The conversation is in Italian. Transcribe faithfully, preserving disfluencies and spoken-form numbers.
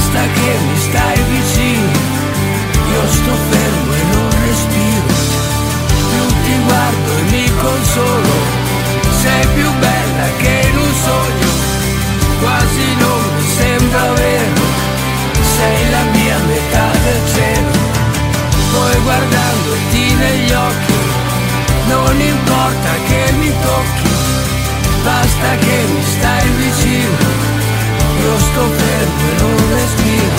basta che mi stai vicino, io sto fermo e non respiro, più ti guardo e mi consolo, sei più bella che in un sogno, quasi non mi sembra vero, sei la mia metà del cielo, poi guardandoti negli occhi, non importa che mi tocchi, basta che mi stai vicino, io sto fermo e non respiro.